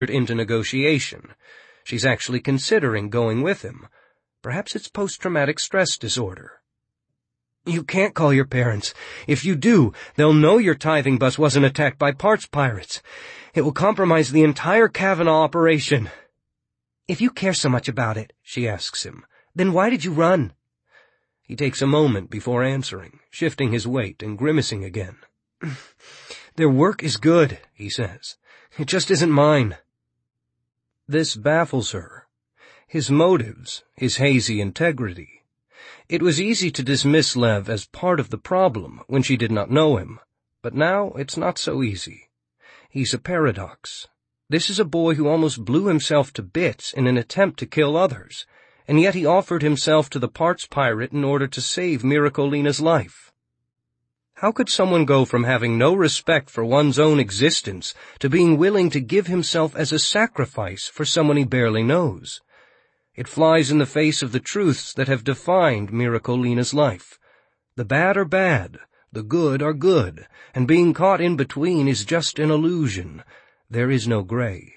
into negotiation. She's actually considering going with him. Perhaps it's post-traumatic stress disorder. "You can't call your parents. If you do, they'll know your tithing bus wasn't attacked by parts pirates. It will compromise the entire Kavanaugh operation." "If you care so much about it," she asks him, "then why did you run?" He takes a moment before answering, shifting his weight and grimacing again. "Their work is good," he says. "It just isn't mine." This baffles her. His motives, his hazy integrity. It was easy to dismiss Lev as part of the problem when she did not know him, but now it's not so easy. He's a paradox. This is a boy who almost blew himself to bits in an attempt to kill others, and yet he offered himself to the parts pirate in order to save Miracolina's life. How could someone go from having no respect for one's own existence to being willing to give himself as a sacrifice for someone he barely knows? It flies in the face of the truths that have defined Miracolina's life. The bad are bad, the good are good, and being caught in between is just an illusion. There is no gray.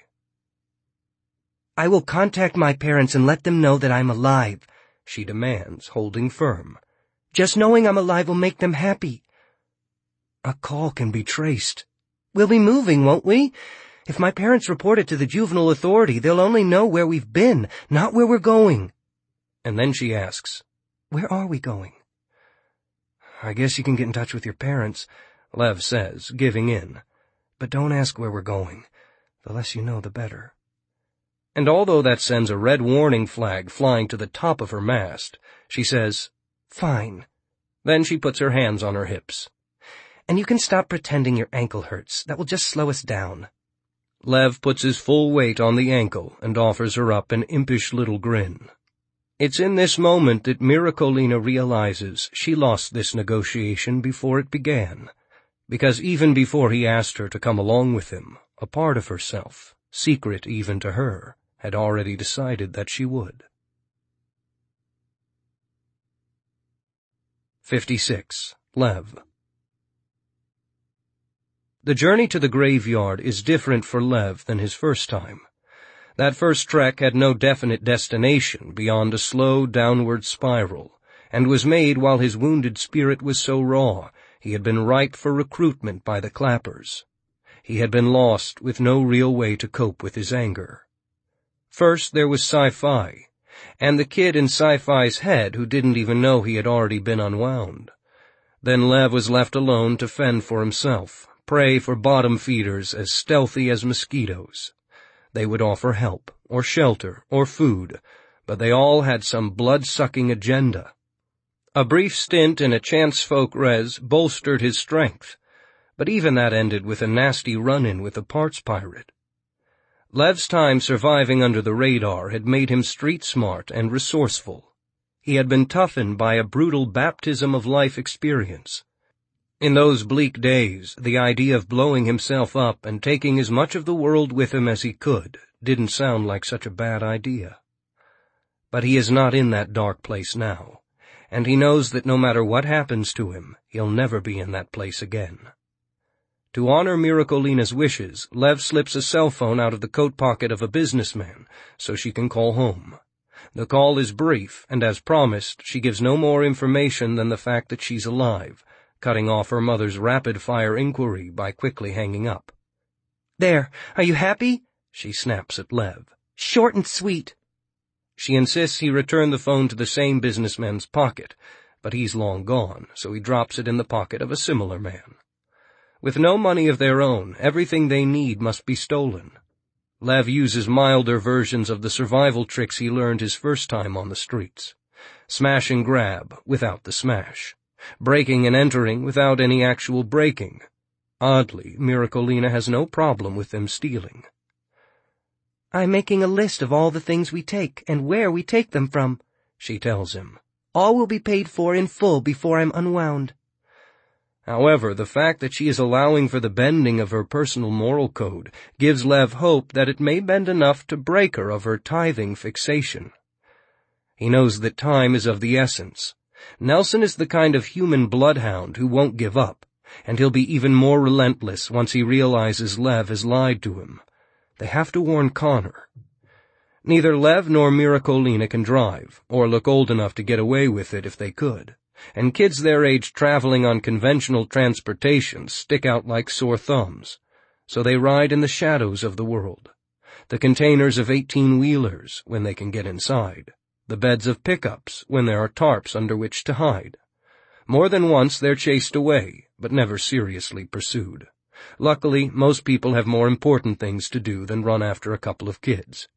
"I will contact my parents and let them know that I'm alive," she demands, holding firm. "Just knowing I'm alive will make them happy." "A call can be traced." "We'll be moving, won't we? If my parents report it to the juvenile authority, they'll only know where we've been, not where we're going." And then she asks, "Where are we going?" "I guess you can get in touch with your parents," Lev says, giving in. "But don't ask where we're going. The less you know, the better." And although that sends a red warning flag flying to the top of her mast, she says, "Fine." Then she puts her hands on her hips. "And you can stop pretending your ankle hurts. That will just slow us down." Lev puts his full weight on the ankle and offers her up an impish little grin. It's in this moment that Miracolina realizes she lost this negotiation before it began, because even before he asked her to come along with him, a part of herself, secret even to her, had already decided that she would. 56. Lev. The journey to the graveyard is different for Lev than his first time. That first trek had no definite destination beyond a slow downward spiral, and was made while his wounded spirit was so raw he had been ripe for recruitment by the clappers. He had been lost with no real way to cope with his anger. First there was Sci-Fi, and the kid in Sci-Fi's head who didn't even know he had already been unwound. Then Lev was left alone to fend for himself, prey for bottom feeders as stealthy as mosquitoes. They would offer help, or shelter, or food, but they all had some blood-sucking agenda. A brief stint in a chance folk res bolstered his strength, but even that ended with a nasty run-in with a parts pirate. Lev's time surviving under the radar had made him street-smart and resourceful. He had been toughened by a brutal baptism of life experience. In those bleak days, the idea of blowing himself up and taking as much of the world with him as he could didn't sound like such a bad idea. But he is not in that dark place now, and he knows that no matter what happens to him, he'll never be in that place again. To honor Miracolina's wishes, Lev slips a cell phone out of the coat pocket of a businessman so she can call home. The call is brief, and as promised, she gives no more information than the fact that she's alive, cutting off her mother's rapid-fire inquiry by quickly hanging up. "There, are you happy?" she snaps at Lev. "Short and sweet." She insists he return the phone to the same businessman's pocket, but he's long gone, so he drops it in the pocket of a similar man. With no money of their own, everything they need must be stolen. Lev uses milder versions of the survival tricks he learned his first time on the streets. Smash and grab, without the smash. Breaking and entering without any actual breaking. Oddly, Miracolina has no problem with them stealing. "I'm making a list of all the things we take and where we take them from," she tells him. "All will be paid for in full before I'm unwound." However, the fact that she is allowing for the bending of her personal moral code gives Lev hope that it may bend enough to break her of her tithing fixation. He knows that time is of the essence. Nelson is the kind of human bloodhound who won't give up, and he'll be even more relentless once he realizes Lev has lied to him. They have to warn Connor. Neither Lev nor Miracolina can drive, or look old enough to get away with it if they could, and kids their age traveling on conventional transportation stick out like sore thumbs, so they ride in the shadows of the world. The containers of 18-wheelers when they can get inside, the beds of pickups when there are tarps under which to hide. More than once they're chased away, but never seriously pursued. Luckily, most people have more important things to do than run after a couple of kids.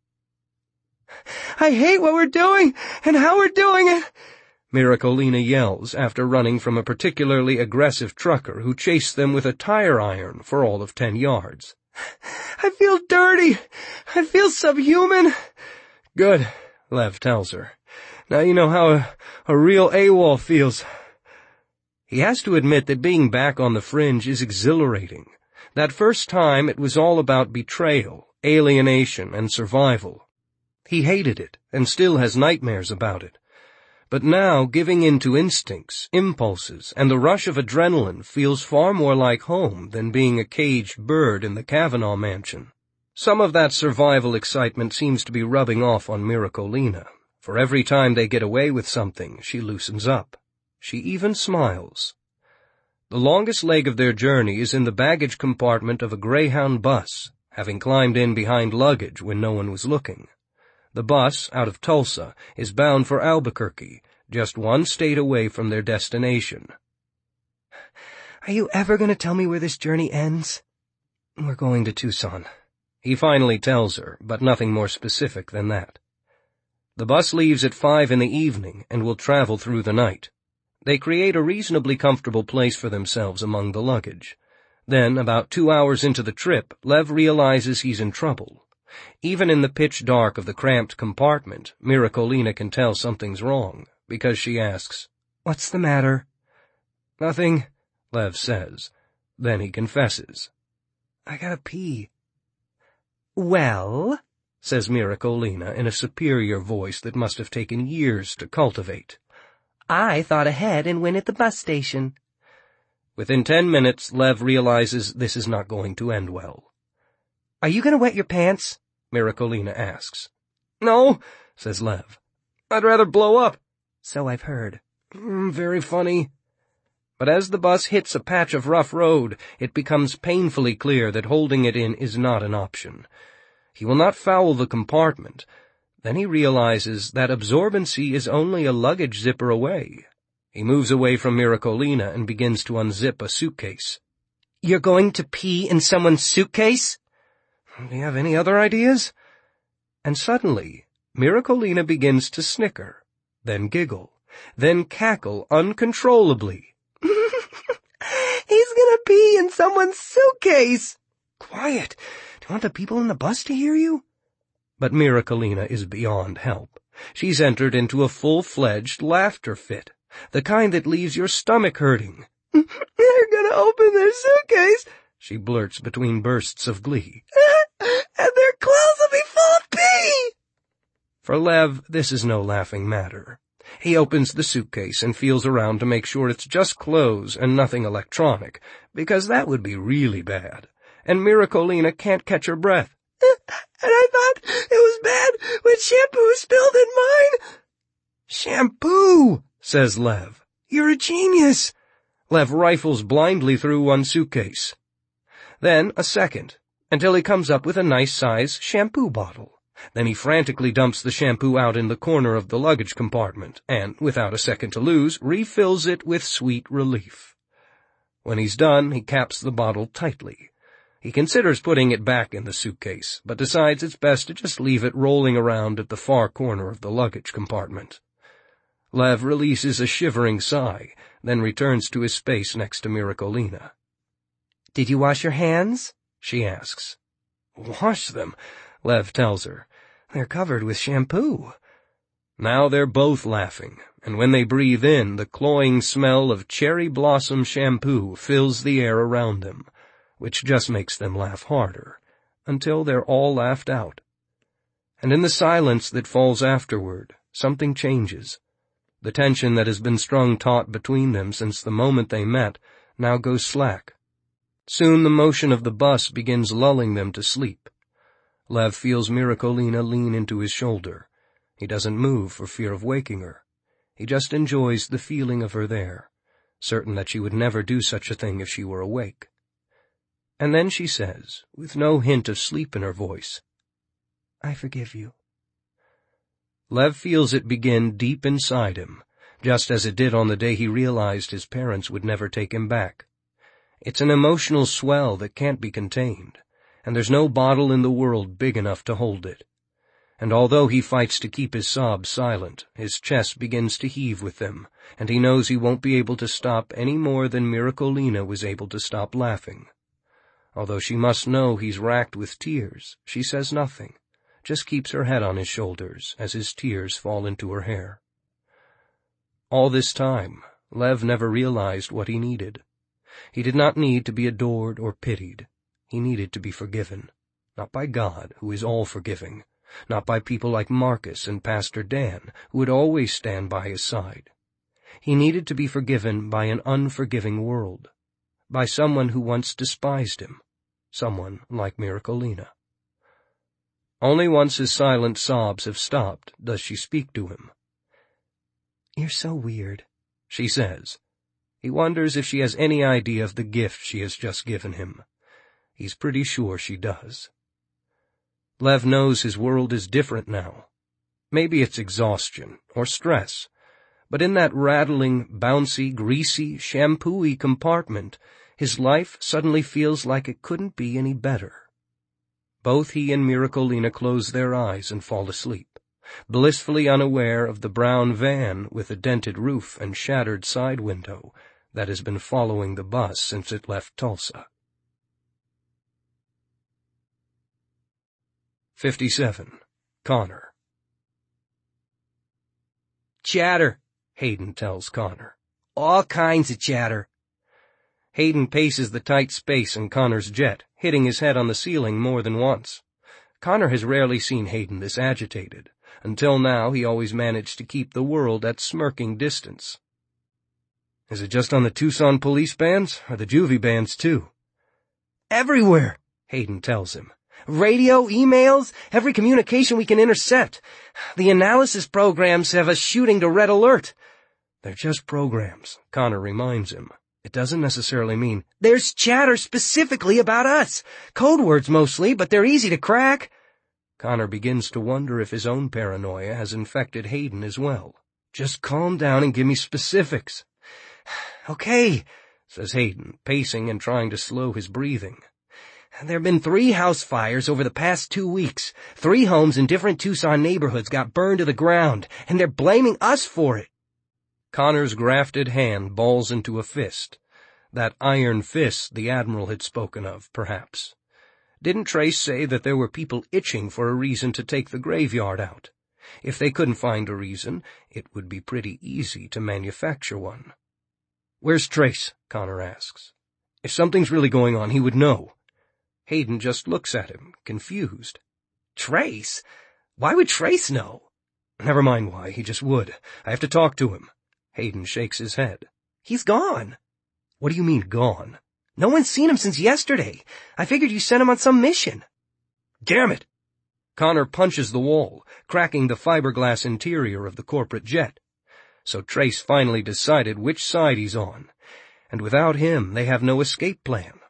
"I hate what we're doing and how we're doing it," Miracolina yells after running from a particularly aggressive trucker who chased them with a tire iron for all of 10 yards. "I feel dirty. I feel subhuman." "Good," Lev tells her. "Now you know how a real AWOL feels." He has to admit that being back on the fringe is exhilarating. That first time it was all about betrayal, alienation, and survival. He hated it, and still has nightmares about it. But now giving in to instincts, impulses, and the rush of adrenaline feels far more like home than being a caged bird in the Kavanaugh mansion. Some of that survival excitement seems to be rubbing off on Miracolina, for every time they get away with something, she loosens up. She even smiles. The longest leg of their journey is in the baggage compartment of a Greyhound bus, having climbed in behind luggage when no one was looking. The bus, out of Tulsa, is bound for Albuquerque, just one state away from their destination. "Are you ever going to tell me where this journey ends?" "We're going to Tucson," he finally tells her, but nothing more specific than that. The bus leaves at 5 in the evening and will travel through the night. They create a reasonably comfortable place for themselves among the luggage. Then, about 2 hours into the trip, Lev realizes he's in trouble. Even in the pitch dark of the cramped compartment, Miracolina can tell something's wrong, because she asks, "What's the matter?" "Nothing," Lev says. Then he confesses, "I gotta pee." "Well," says Miracolina in a superior voice that must have taken years to cultivate, "I thought ahead and went at the bus station." Within 10 minutes, Lev realizes this is not going to end well. "Are you gonna wet your pants?" Miracolina asks. "No," says Lev. "I'd rather blow up." "So I've heard." Very funny." But as the bus hits a patch of rough road, it becomes painfully clear that holding it in is not an option. He will not foul the compartment. Then he realizes that absorbency is only a luggage zipper away. He moves away from Miracolina and begins to unzip a suitcase. "You're going to pee in someone's suitcase?" "Do you have any other ideas?" And suddenly, Miracolina begins to snicker, then giggle, then cackle uncontrollably. "He's gonna pee in someone's suitcase!" "Quiet! Do you want the people in the bus to hear you?" But Miracolina is beyond help. She's entered into a full-fledged laughter fit, the kind that leaves your stomach hurting. "They're gonna open their suitcase," she blurts between bursts of glee. "And their clothes will be full of pee!" For Lev, this is no laughing matter. He opens the suitcase and feels around to make sure it's just clothes and nothing electronic, because that would be really bad. And Miracolina can't catch her breath. "And I thought it was bad when shampoo spilled in mine." "Shampoo," says Lev. "You're a genius." Lev rifles blindly through one suitcase. Then a second, until he comes up with a nice-size shampoo bottle. Then he frantically dumps the shampoo out in the corner of the luggage compartment and, without a second to lose, refills it with sweet relief. When he's done, he caps the bottle tightly. He considers putting it back in the suitcase, but decides it's best to just leave it rolling around at the far corner of the luggage compartment. Lev releases a shivering sigh, then returns to his space next to Miracolina. "Did you wash your hands?" she asks. "Wash them," Lev tells her. "They're covered with shampoo." Now they're both laughing, and when they breathe in, the cloying smell of cherry blossom shampoo fills the air around them, which just makes them laugh harder, until they're all laughed out. And in the silence that falls afterward, something changes. The tension that has been strung taut between them since the moment they met now goes slack. Soon the motion of the bus begins lulling them to sleep. Lev feels Miracolina lean into his shoulder. He doesn't move for fear of waking her. He just enjoys the feeling of her there, certain that she would never do such a thing if she were awake. And then she says, with no hint of sleep in her voice, "I forgive you." Lev feels it begin deep inside him, just as it did on the day he realized his parents would never take him back. It's an emotional swell that can't be contained, and there's no bottle in the world big enough to hold it. And although he fights to keep his sobs silent, his chest begins to heave with them, and he knows he won't be able to stop any more than Miracolina was able to stop laughing. Although she must know he's racked with tears, she says nothing, just keeps her head on his shoulders as his tears fall into her hair. All this time, Lev never realized what he needed. He did not need to be adored or pitied. He needed to be forgiven, not by God, who is all-forgiving, not by people like Marcus and Pastor Dan, who would always stand by his side. He needed to be forgiven by an unforgiving world, by someone who once despised him, someone like Miracolina. Only once his silent sobs have stopped does she speak to him. "You're so weird," she says. He wonders if she has any idea of the gift she has just given him. He's pretty sure she does. Lev knows his world is different now. Maybe it's exhaustion or stress, but in that rattling, bouncy, greasy, shampoo-y compartment, his life suddenly feels like it couldn't be any better. Both he and Miracolina close their eyes and fall asleep, blissfully unaware of the brown van with a dented roof and shattered side window that has been following the bus since it left Tulsa. 57. Connor. "Chatter," Hayden tells Connor. "All kinds of chatter." Hayden paces the tight space in Connor's jet, hitting his head on the ceiling more than once. Connor has rarely seen Hayden this agitated. Until now, he always managed to keep the world at smirking distance. "Is it just on the Tucson police bands, or the juvie bands, too?" "Everywhere," Hayden tells him. "Radio, emails, every communication we can intercept. The analysis programs have us shooting to red alert." "They're just programs," Connor reminds him. "It doesn't necessarily mean—" "There's chatter specifically about us. Code words mostly, but they're easy to crack." Connor begins to wonder if his own paranoia has infected Hayden as well. "Just calm down and give me specifics." "Okay," says Hayden, pacing and trying to slow his breathing. "There have been 3 house fires over the past 2 weeks. 3 homes in different Tucson neighborhoods got burned to the ground, and they're blaming us for it." Connor's grafted hand balls into a fist. That iron fist the Admiral had spoken of, perhaps. Didn't Trace say that there were people itching for a reason to take the graveyard out? If they couldn't find a reason, it would be pretty easy to manufacture one. "Where's Trace?" Connor asks. "If something's really going on, he would know." Hayden just looks at him, confused. "Trace? Why would Trace know?" "Never mind why, he just would. I have to talk to him." Hayden shakes his head. "He's gone." "What do you mean, gone?" "No one's seen him since yesterday. I figured you sent him on some mission." "Damn it!" Connor punches the wall, cracking the fiberglass interior of the corporate jet. So Trace finally decided which side he's on, and without him they have no escape plan.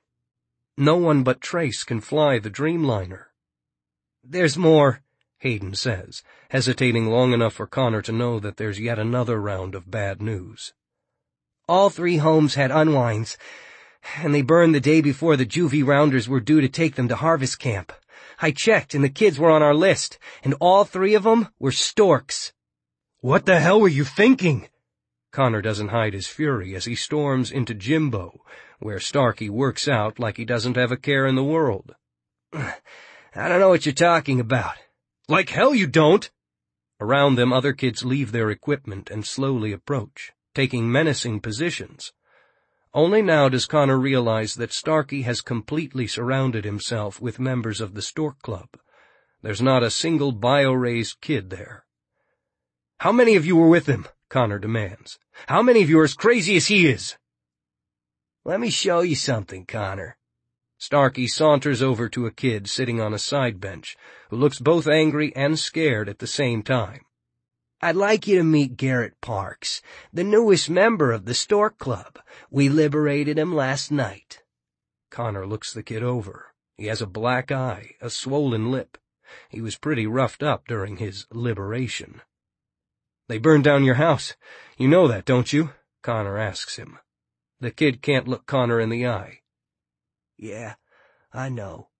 No one but Trace can fly the Dreamliner. "There's more," Hayden says, hesitating long enough for Connor to know that there's yet another round of bad news. "All 3 homes had unwinds, and they burned the day before the juvie rounders were due to take them to harvest camp. I checked, and the kids were on our list, and all 3 of them were storks." "What the hell were you thinking?" Connor doesn't hide his fury as he storms into Jimbo, where Starkey works out like he doesn't have a care in the world. "I don't know what you're talking about." "Like hell you don't!" Around them other kids leave their equipment and slowly approach, taking menacing positions. Only now does Connor realize that Starkey has completely surrounded himself with members of the Stork Club. There's not a single bio-raised kid there. "How many of you were with him?" Connor demands. "How many of you are as crazy as he is?" "Let me show you something, Connor." Starkey saunters over to a kid sitting on a side bench, who looks both angry and scared at the same time. I'd like you to meet Garrett Parks, the newest member of the Stork Club. We liberated him last night. Connor looks the kid over. He has a black eye, a swollen lip. He was pretty roughed up during his liberation. "They burned down your house. You know that, don't you?" Connor asks him. The kid can't look Connor in the eye. "Yeah, I know."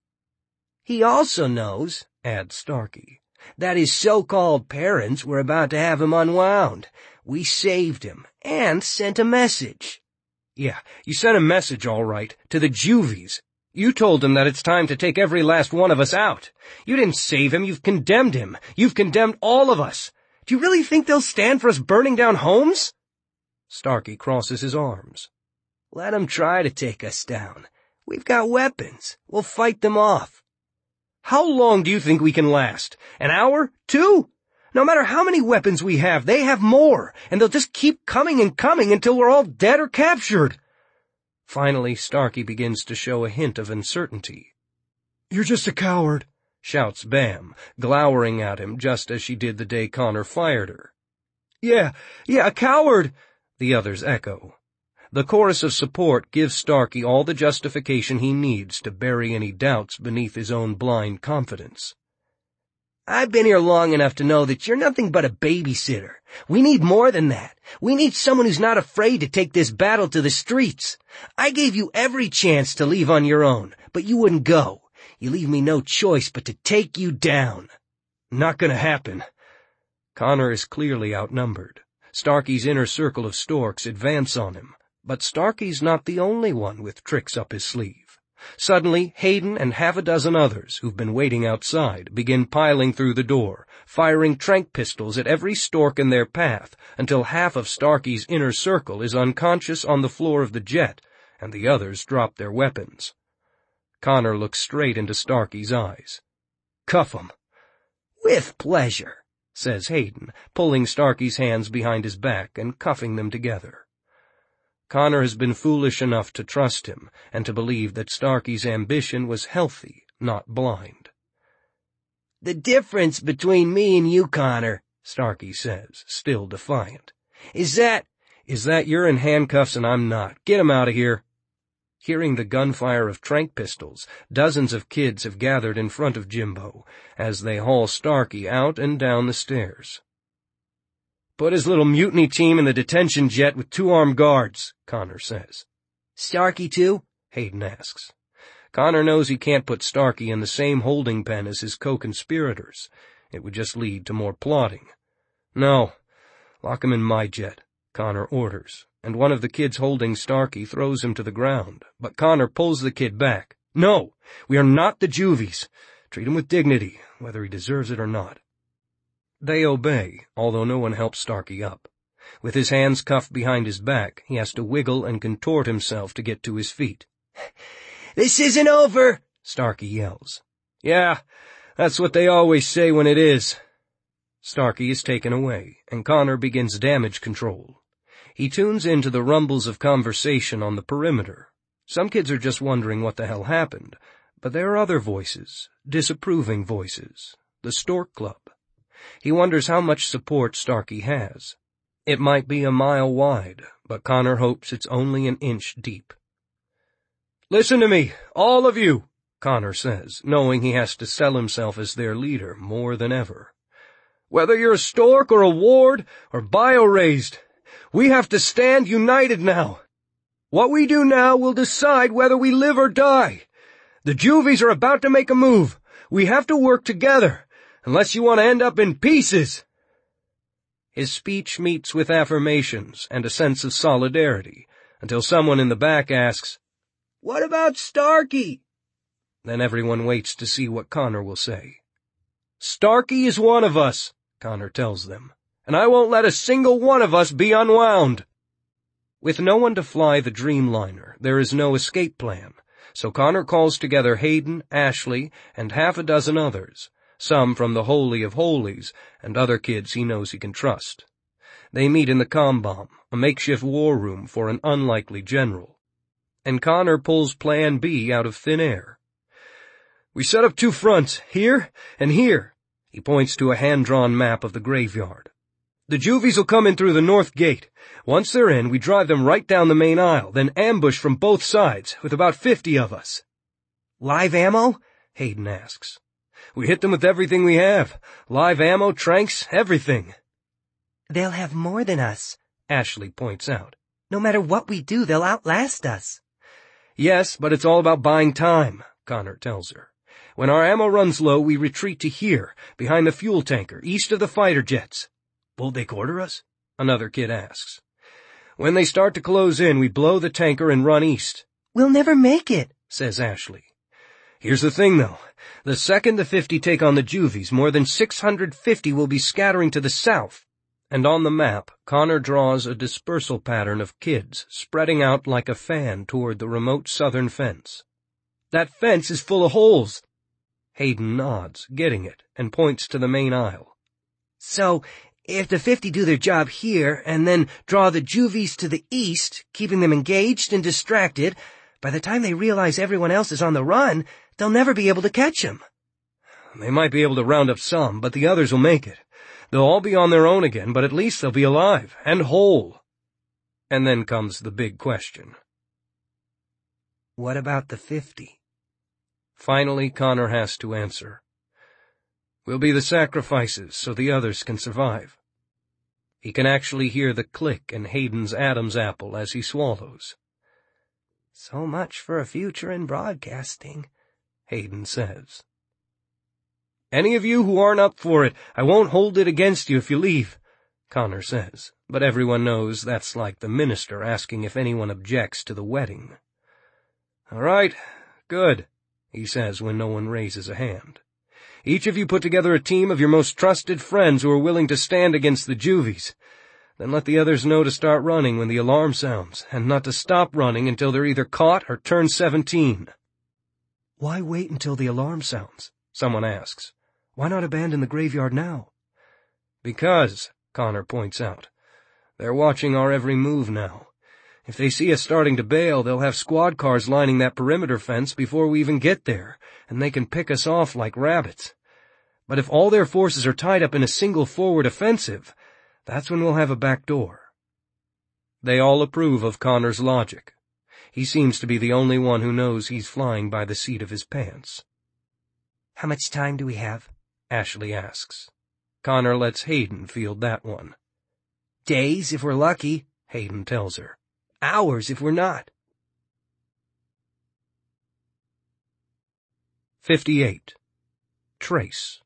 "He also knows," adds Starkey, "that his so-called parents were about to have him unwound. We saved him and sent a message." "Yeah, you sent a message, all right, to the Juvies. You told them that it's time to take every last one of us out. You didn't save him, you've condemned him. You've condemned all of us. Do you really think they'll stand for us burning down homes?" Starkey crosses his arms. "Let 'em try to take us down. We've got weapons. We'll fight them off." "How long do you think we can last? An hour? 2? No matter how many weapons we have, they have more, and they'll just keep coming and coming until we're all dead or captured." Finally, Starkey begins to show a hint of uncertainty. "You're just a coward," shouts Bam, glowering at him just as she did the day Connor fired her. Yeah, a coward," the others echo. The chorus of support gives Starkey all the justification he needs to bury any doubts beneath his own blind confidence. "I've been here long enough to know that you're nothing but a babysitter. We need more than that. We need someone who's not afraid to take this battle to the streets. I gave you every chance to leave on your own, but you wouldn't go. You leave me no choice but to take you down." "Not gonna happen." Connor is clearly outnumbered. Starkey's inner circle of storks advance on him, but Starkey's not the only one with tricks up his sleeve. Suddenly, Hayden and half a dozen others who've been waiting outside begin piling through the door, firing tranq pistols at every stork in their path until half of Starkey's inner circle is unconscious on the floor of the jet, and the others drop their weapons. Connor looks straight into Starkey's eyes. "Cuff 'em." "With pleasure," says Hayden, pulling Starkey's hands behind his back and cuffing them together. Connor has been foolish enough to trust him and to believe that Starkey's ambition was healthy, not blind. "The difference between me and you, Connor," Starkey says, still defiant, is that you're in handcuffs and I'm not. Get him out of here." Hearing the gunfire of tranq pistols, dozens of kids have gathered in front of Jimbo as they haul Starkey out and down the stairs. "Put his little mutiny team in the detention jet with 2 armed guards," Connor says. "Starkey too?" Hayden asks. Connor knows he can't put Starkey in the same holding pen as his co-conspirators. It would just lead to more plotting. "No, lock him in my jet," Connor orders, and one of the kids holding Starkey throws him to the ground, but Connor pulls the kid back. "No, we are not the Juvies. Treat him with dignity, whether he deserves it or not." They obey, although no one helps Starkey up. With his hands cuffed behind his back, he has to wiggle and contort himself to get to his feet. "This isn't over," Starkey yells. "Yeah, that's what they always say when it is." Starkey is taken away, and Connor begins damage control. He tunes into the rumbles of conversation on the perimeter. Some kids are just wondering what the hell happened, but there are other voices, disapproving voices. The Stork Club. He wonders how much support Starkey has. It might be a mile wide, but Connor hopes it's only an inch deep. "Listen to me, all of you," Connor says, knowing he has to sell himself as their leader more than ever. "Whether you're a stork or a ward or bio-raised, we have to stand united now. What we do now will decide whether we live or die. The Juvies are about to make a move. We have to work together, unless you want to end up in pieces." His speech meets with affirmations and a sense of solidarity, until someone in the back asks, "What about Starkey?" Then everyone waits to see what Connor will say. "Starkey is one of us," Connor tells them, "and I won't let a single one of us be unwound." With no one to fly the Dreamliner, there is no escape plan, so Connor calls together Hayden, Ashley, and half a dozen others, some from the Holy of Holies, and other kids he knows he can trust. They meet in the comm bomb, a makeshift war room for an unlikely general. and Connor pulls Plan B out of thin air. We set up 2 fronts, here and here. He points to a hand-drawn map of the graveyard. The Juvies will come in through the north gate. Once they're in, we drive them right down the main aisle, then ambush from both sides, with about 50 of us. Live ammo? Hayden asks. We hit them with everything we have. Live ammo, tranks, everything. They'll have more than us, Ashley points out. No matter what we do, they'll outlast us. Yes, but it's all about buying time, Connor tells her. When our ammo runs low, we retreat to here, behind the fuel tanker, east of the fighter jets. Won't they quarter us? Another kid asks. When they start to close in, we blow the tanker and run east. We'll never make it, says Ashley. Here's the thing, though. The second the 50 take on the Juvies, more than 650 will be scattering to the south. And on the map, Connor draws a dispersal pattern of kids spreading out like a fan toward the remote southern fence. That fence is full of holes. Hayden nods, getting it, and points to the main aisle. So, if the 50 do their job here, and then draw the Juvies to the east, keeping them engaged and distracted, by the time they realize everyone else is on the run, they'll never be able to catch them. They might be able to round up some, but the others will make it. They'll all be on their own again, but at least they'll be alive, and whole. And then comes the big question. What about the 50? Finally, Connor has to answer. We'll be the sacrifices so the others can survive. He can actually hear the click in Hayden's Adam's apple as he swallows. So much for a future in broadcasting, Hayden says. Any of you who aren't up for it, I won't hold it against you if you leave, Connor says, but everyone knows that's like the minister asking if anyone objects to the wedding. All right, good, he says when no one raises a hand. Each of you put together a team of your most trusted friends who are willing to stand against the Juvies. Then let the others know to start running when the alarm sounds, and not to stop running until they're either caught or turn 17. Why wait until the alarm sounds? Someone asks. Why not abandon the graveyard now? Because, Connor points out, they're watching our every move now. If they see us starting to bail, they'll have squad cars lining that perimeter fence before we even get there, and they can pick us off like rabbits. But if all their forces are tied up in a single forward offensive, that's when we'll have a back door. They all approve of Connor's logic. He seems to be the only one who knows he's flying by the seat of his pants. How much time do we have? Ashley asks. Connor lets Hayden field that one. Days, if we're lucky, Hayden tells her. Hours, if we're not. 58. Trace.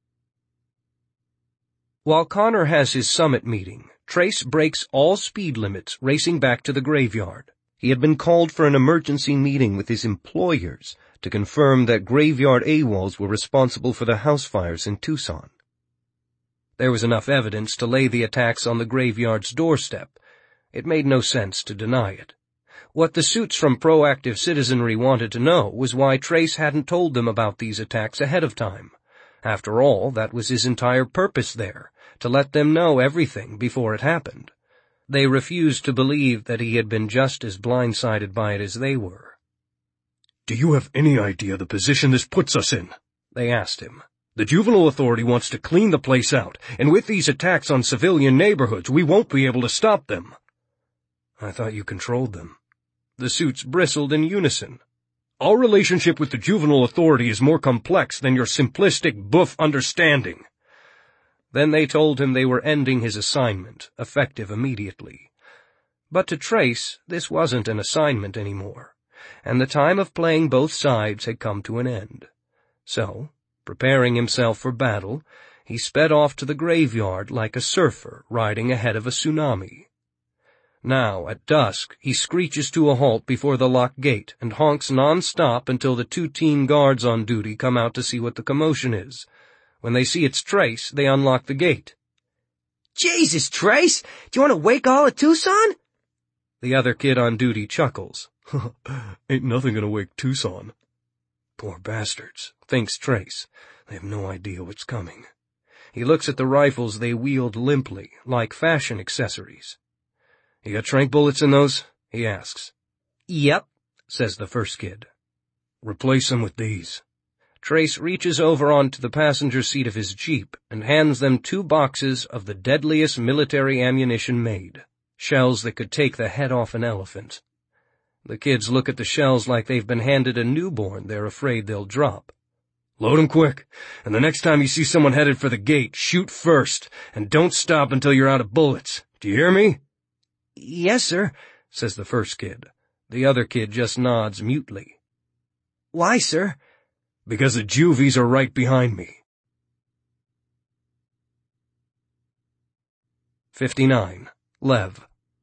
While Connor has his summit meeting, Trace breaks all speed limits racing back to the graveyard. He had been called for an emergency meeting with his employers to confirm that graveyard AWOLs were responsible for the house fires in Tucson. There was enough evidence to lay the attacks on the graveyard's doorstep. It made no sense to deny it. What the suits from proactive citizenry wanted to know was why Trace hadn't told them about these attacks ahead of time. After all, that was his entire purpose there, to let them know everything before it happened. They refused to believe that he had been just as blindsided by it as they were. "Do you have any idea the position this puts us in?" they asked him. "The juvenile authority wants to clean the place out, and with these attacks on civilian neighborhoods, we won't be able to stop them." "I thought you controlled them." The suits bristled in unison. "Our relationship with the juvenile authority is more complex than your simplistic boof understanding." Then they told him they were ending his assignment, effective immediately. But to Trace, this wasn't an assignment anymore, and the time of playing both sides had come to an end. So, preparing himself for battle, he sped off to the graveyard like a surfer riding ahead of a tsunami. Now, at dusk, he screeches to a halt before the locked gate and honks non-stop until the 2 teen guards on duty come out to see what the commotion is. When they see it's Trace, they unlock the gate. Jesus, Trace! Do you want to wake all of Tucson? The other kid on duty chuckles. "Ain't nothing gonna wake Tucson." Poor bastards, thinks Trace. They have no idea what's coming. He looks at the rifles they wield limply, like fashion accessories. "You got tranq bullets in those?" he asks. Yep, says the first kid. Replace them with these. Trace reaches over onto the passenger seat of his Jeep and hands them 2 boxes of the deadliest military ammunition made, shells that could take the head off an elephant. The kids look at the shells like they've been handed a newborn they're afraid they'll drop. Load 'em quick, and the next time you see someone headed for the gate, shoot first, and don't stop until you're out of bullets. Do you hear me? Yes, sir, says the first kid. The other kid just nods mutely. Why, sir? Because the juvies are right behind me. 59. Lev.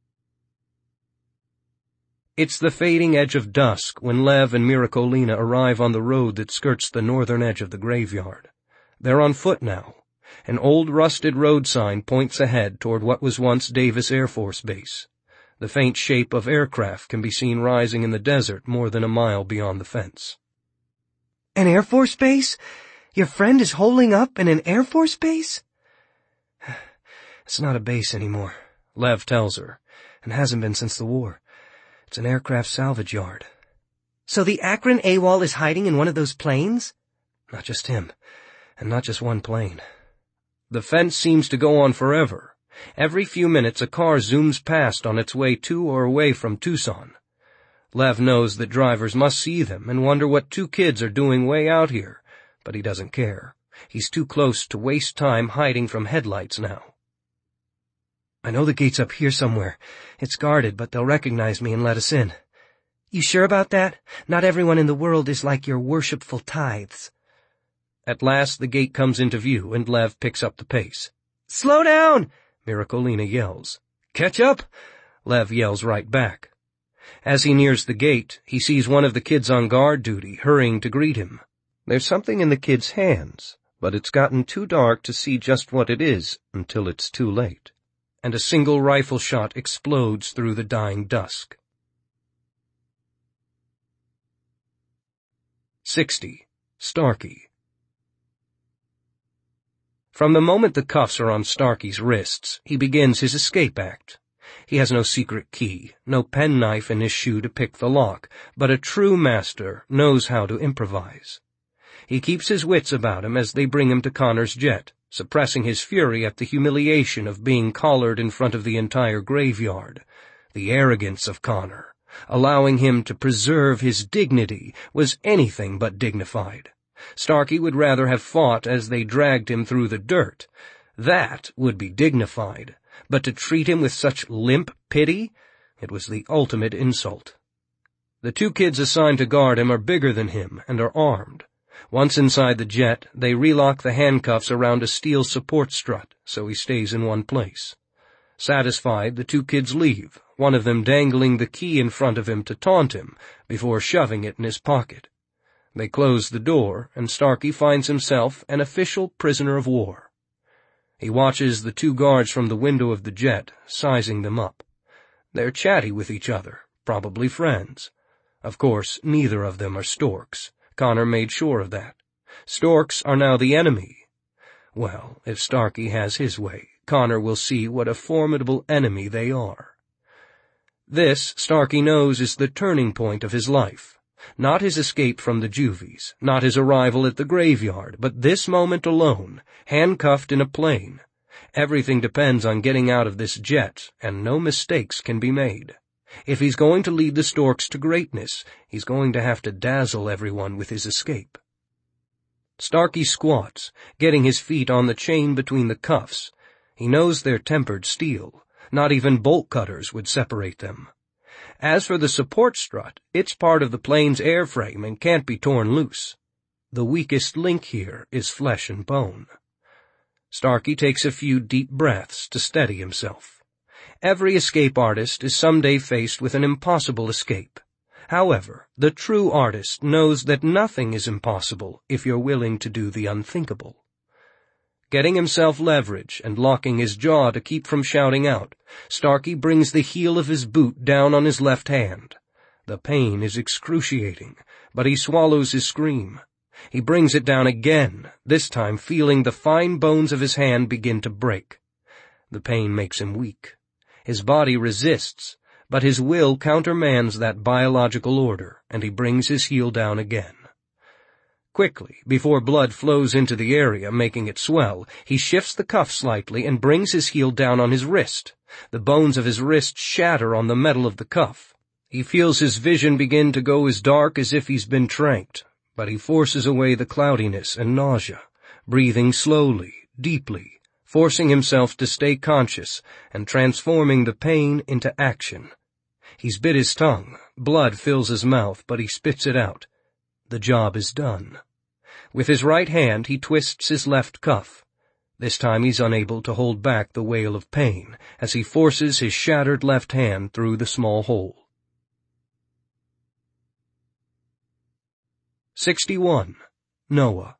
It's the fading edge of dusk when Lev and Miracolina arrive on the road that skirts the northern edge of the graveyard. They're on foot now. An old rusted road sign points ahead toward what was once Davis Air Force Base. The faint shape of aircraft can be seen rising in the desert more than a mile beyond the fence. An Air Force base? Your friend is holding up in an Air Force base? It's not a base anymore, Lev tells her, and hasn't been since the war. It's an aircraft salvage yard. So the Akron AWOL is hiding in one of those planes? Not just him, and not just one plane. The fence seems to go on forever. Every few minutes a car zooms past on its way to or away from Tucson. Lev knows that drivers must see them and wonder what 2 kids are doing way out here, but he doesn't care. He's too close to waste time hiding from headlights now. I know the gate's up here somewhere. It's guarded, but they'll recognize me and let us in. You sure about that? Not everyone in the world is like your worshipful tithes. At last the gate comes into view and Lev picks up the pace. Slow down! Miracolina yells. Catch up! Lev yells right back. As he nears the gate, he sees one of the kids on guard duty hurrying to greet him. There's something in the kid's hands, but it's gotten too dark to see just what it is until it's too late, and a single rifle shot explodes through the dying dusk. 60. Starkey. From the moment the cuffs are on Starkey's wrists, he begins his escape act. He has no secret key, no penknife in his shoe to pick the lock, but a true master knows how to improvise. He keeps his wits about him as they bring him to Connor's jet, suppressing his fury at the humiliation of being collared in front of the entire graveyard. The arrogance of Connor, allowing him to preserve his dignity, was anything but dignified. Starkey would rather have fought as they dragged him through the dirt. That would be dignified. But to treat him with such limp pity, it was the ultimate insult. The 2 kids assigned to guard him are bigger than him and are armed. Once inside the jet, they relock the handcuffs around a steel support strut, so he stays in one place. Satisfied, the 2 kids leave, one of them dangling the key in front of him to taunt him, before shoving it in his pocket. They close the door, and Starkey finds himself an official prisoner of war. He watches the 2 guards from the window of the jet, sizing them up. They're chatty with each other, probably friends. Of course, neither of them are Storks. Connor made sure of that. Storks are now the enemy. Well, if Starkey has his way, Connor will see what a formidable enemy they are. This, Starkey knows, is the turning point of his life. Not his escape from the juvies, not his arrival at the graveyard, but this moment alone, handcuffed in a plane. Everything depends on getting out of this jet, and no mistakes can be made. If he's going to lead the Storks to greatness, he's going to have to dazzle everyone with his escape. Starkey squats, getting his feet on the chain between the cuffs. He knows they're tempered steel. Not even bolt cutters would separate them. As for the support strut, it's part of the plane's airframe and can't be torn loose. The weakest link here is flesh and bone. Starkey takes a few deep breaths to steady himself. Every escape artist is someday faced with an impossible escape. However, the true artist knows that nothing is impossible if you're willing to do the unthinkable. Getting himself leverage and locking his jaw to keep from shouting out, Starkey brings the heel of his boot down on his left hand. The pain is excruciating, but he swallows his scream. He brings it down again, this time feeling the fine bones of his hand begin to break. The pain makes him weak. His body resists, but his will countermands that biological order, and he brings his heel down again. Quickly, before blood flows into the area, making it swell, he shifts the cuff slightly and brings his heel down on his wrist. The bones of his wrist shatter on the metal of the cuff. He feels his vision begin to go as dark as if he's been tranked, but he forces away the cloudiness and nausea, breathing slowly, deeply, forcing himself to stay conscious and transforming the pain into action. He's bit his tongue, blood fills his mouth, but he spits it out. The job is done. With his right hand, he twists his left cuff. This time he's unable to hold back the wail of pain as he forces his shattered left hand through the small hole. 61. Noah.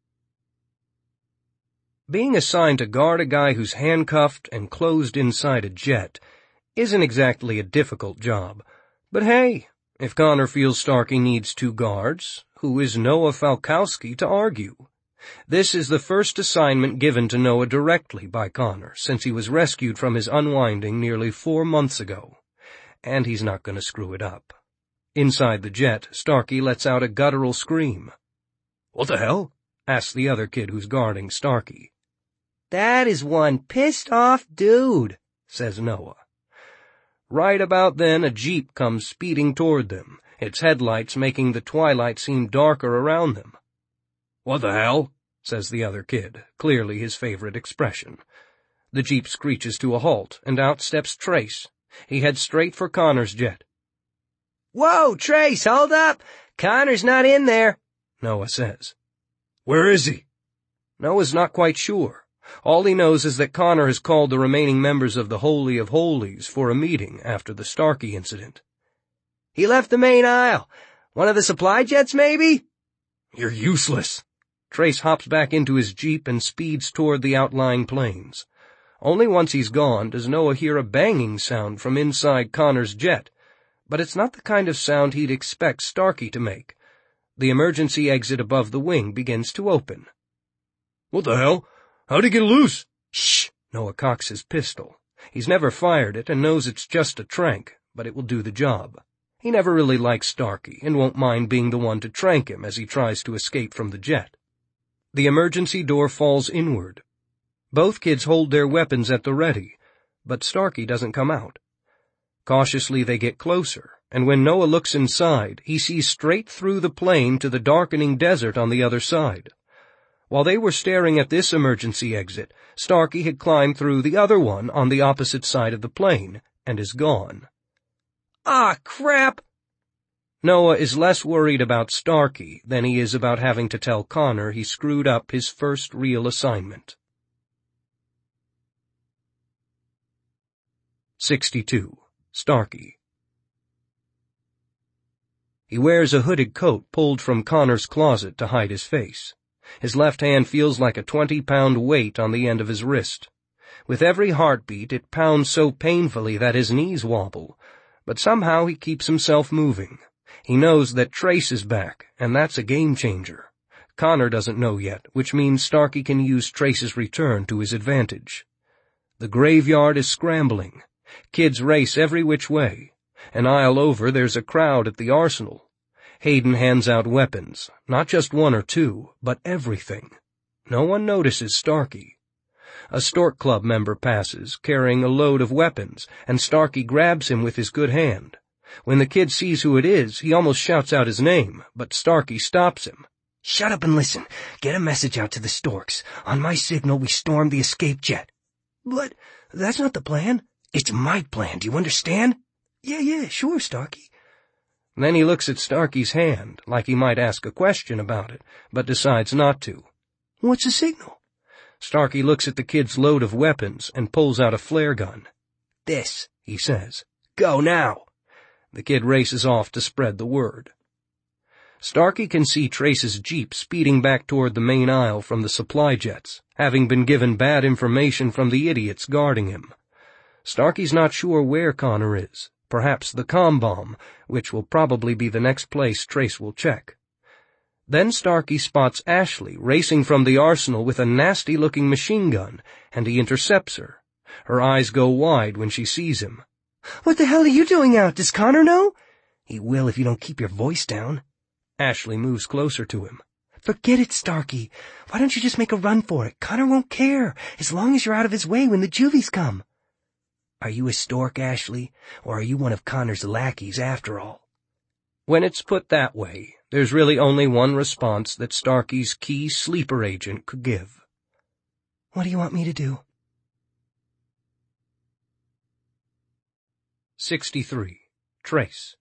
Being assigned to guard a guy who's handcuffed and closed inside a jet isn't exactly a difficult job, but hey, if Connor feels Starkey needs 2 guards, who is Noah Falkowski to argue? This is the first assignment given to Noah directly by Connor since he was rescued from his unwinding nearly 4 months ago, and he's not going to screw it up. Inside the jet, Starkey lets out a guttural scream. What the hell? Asks the other kid who's guarding Starkey. That is one pissed-off dude, says Noah. Right about then, a jeep comes speeding toward them, its headlights making the twilight seem darker around them. What the hell? Says the other kid, clearly his favorite expression. The jeep screeches to a halt, and out steps Trace. He heads straight for Connor's jet. Whoa, Trace, hold up! Connor's not in there, Noah says. Where is he? Noah's not quite sure. All he knows is that Connor has called the remaining members of the Holy of Holies for a meeting after the Starkey incident. He left the main aisle. One of the supply jets, maybe? You're useless. Trace hops back into his jeep and speeds toward the outlying planes. Only once he's gone does Noah hear a banging sound from inside Connor's jet, but it's not the kind of sound he'd expect Starkey to make. The emergency exit above the wing begins to open. What the hell? How'd he get loose? Shh! Noah cocks his pistol. He's never fired it and knows it's just a trank, but it will do the job. He never really likes Starkey and won't mind being the one to trank him as he tries to escape from the jet. The emergency door falls inward. Both kids hold their weapons at the ready, but Starkey doesn't come out. Cautiously they get closer, and when Noah looks inside, he sees straight through the plane to the darkening desert on the other side. While they were staring at this emergency exit, Starkey had climbed through the other one on the opposite side of the plane and is gone. Ah, crap! Noah is less worried about Starkey than he is about having to tell Connor he screwed up his first real assignment. 62. Starkey. He wears a hooded coat pulled from Connor's closet to hide his face. His left hand feels like a 20-pound weight on the end of his wrist. With every heartbeat, it pounds so painfully that his knees wobble, but somehow he keeps himself moving. He knows that Trace is back, and that's a game-changer. Connor doesn't know yet, which means Starkey can use Trace's return to his advantage. The graveyard is scrambling. Kids race every which way. An aisle over, there's a crowd at the arsenal. Hayden hands out weapons, not just 1 or 2, but everything. No one notices Starkey. A Stork Club member passes, carrying a load of weapons, and Starkey grabs him with his good hand. When the kid sees who it is, he almost shouts out his name, but Starkey stops him. Shut up and listen. Get a message out to the Storks. On my signal, we storm the escape jet. But that's not the plan. It's my plan, do you understand? Yeah, sure, Starkey. Then he looks at Starkey's hand, like he might ask a question about it, but decides not to. What's the signal? Starkey looks at the kid's load of weapons and pulls out a flare gun. This, he says. Go now. The kid races off to spread the word. Starkey can see Trace's jeep speeding back toward the main aisle from the supply jets, having been given bad information from the idiots guarding him. Starkey's not sure where Connor is. Perhaps the comm bomb, which will probably be the next place Trace will check. Then Starkey spots Ashley racing from the arsenal with a nasty-looking machine gun, and he intercepts her. Her eyes go wide when she sees him. What the hell are you doing out? Does Connor know? He will if you don't keep your voice down. Ashley moves closer to him. Forget it, Starkey. Why don't you just make a run for it? Connor won't care, as long as you're out of his way when the Juvies come. Are you a stork, Ashley, or are you one of Connor's lackeys after all? When it's put that way, there's really only one response that Starkey's key sleeper agent could give. What do you want me to do? 63. Trace.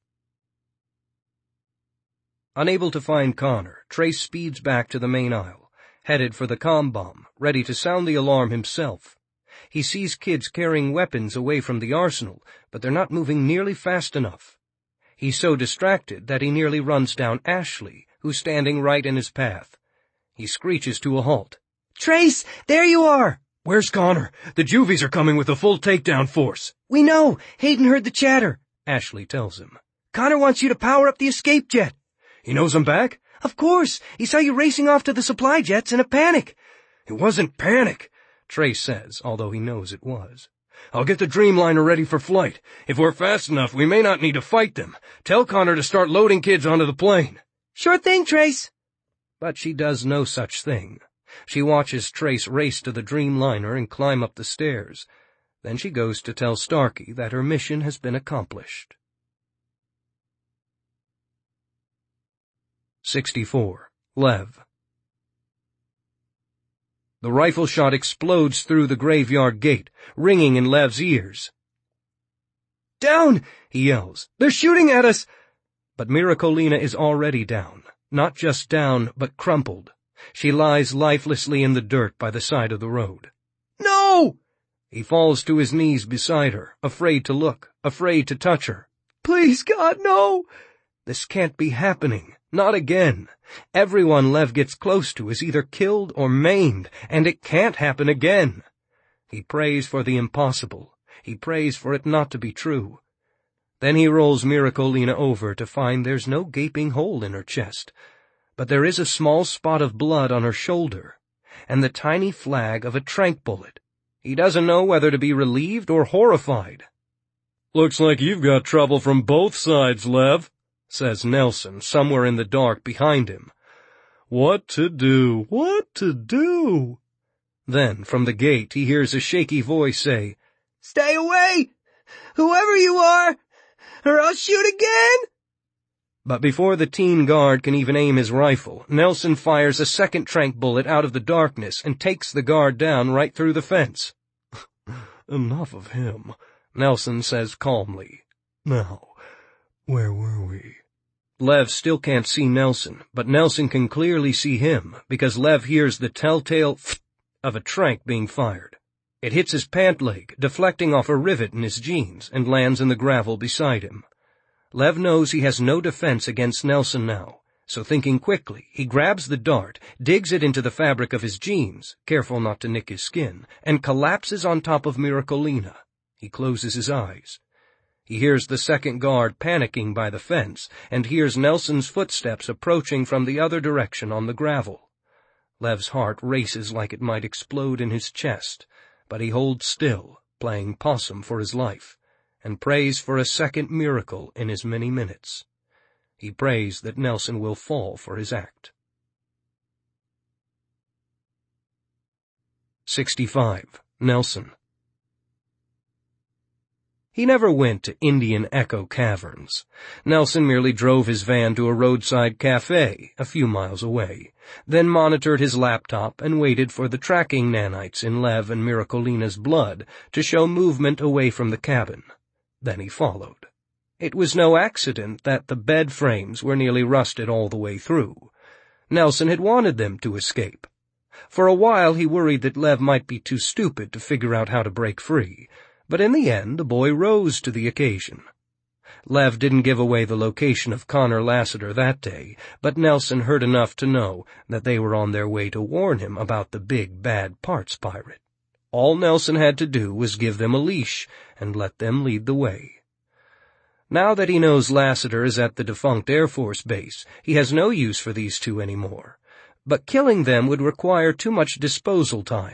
Unable to find Connor, Trace speeds back to the main aisle, headed for the comm bomb, ready to sound the alarm himself. He sees kids carrying weapons away from the arsenal, but they're not moving nearly fast enough. He's so distracted that he nearly runs down Ashley, who's standing right in his path. He screeches to a halt. Trace, there you are! Where's Connor? The Juvies are coming with a full takedown force. We know. Hayden heard the chatter, Ashley tells him. Connor wants you to power up the escape jet. He knows I'm back? Of course. He saw you racing off to the supply jets in a panic. It wasn't panic, Trace says, although he knows it was. I'll get the Dreamliner ready for flight. If we're fast enough, we may not need to fight them. Tell Connor to start loading kids onto the plane. Sure thing, Trace. But she does no such thing. She watches Trace race to the Dreamliner and climb up the stairs. Then she goes to tell Starkey that her mission has been accomplished. 64. Lev. The rifle shot explodes through the graveyard gate, ringing in Lev's ears. Down! He yells. They're shooting at us! But Miracolina is already down. Not just down, but crumpled. She lies lifelessly in the dirt by the side of the road. No! He falls to his knees beside her, afraid to look, afraid to touch her. Please, God, no! This can't be happening. Not again. Everyone Lev gets close to is either killed or maimed, and it can't happen again. He prays for the impossible. He prays for it not to be true. Then he rolls Miracolina over to find there's no gaping hole in her chest, but there is a small spot of blood on her shoulder, and the tiny flag of a tranq bullet. He doesn't know whether to be relieved or horrified. Looks like you've got trouble from both sides, Lev, says Nelson, somewhere in the dark behind him. What to do? What to do? Then, from the gate, he hears a shaky voice say, Stay away! Whoever you are, or I'll shoot again! But before the teen guard can even aim his rifle, Nelson fires a second tranq bullet out of the darkness and takes the guard down right through the fence. Enough of him, Nelson says calmly. Now, where were we? Lev still can't see Nelson, but Nelson can clearly see him, because Lev hears the telltale ft of a tranq being fired. It hits his pant leg, deflecting off a rivet in his jeans, and lands in the gravel beside him. Lev knows he has no defense against Nelson now, so thinking quickly, he grabs the dart, digs it into the fabric of his jeans, careful not to nick his skin, and collapses on top of Miracolina. He closes his eyes. He hears the second guard panicking by the fence, and hears Nelson's footsteps approaching from the other direction on the gravel. Lev's heart races like it might explode in his chest, but he holds still, playing possum for his life, and prays for a second miracle in his many minutes. He prays that Nelson will fall for his act. 65. Nelson. He never went to Indian Echo Caverns. Nelson merely drove his van to a roadside cafe a few miles away, then monitored his laptop and waited for the tracking nanites in Lev and Miracolina's blood to show movement away from the cabin. Then he followed. It was no accident that the bed frames were nearly rusted all the way through. Nelson had wanted them to escape. For a while he worried that Lev might be too stupid to figure out how to break free, but in the end the boy rose to the occasion. Lev didn't give away the location of Connor Lassiter that day, but Nelson heard enough to know that they were on their way to warn him about the big bad parts pirate. All Nelson had to do was give them a leash and let them lead the way. Now that he knows Lassiter is at the defunct Air Force base, he has no use for these two anymore. But killing them would require too much disposal time.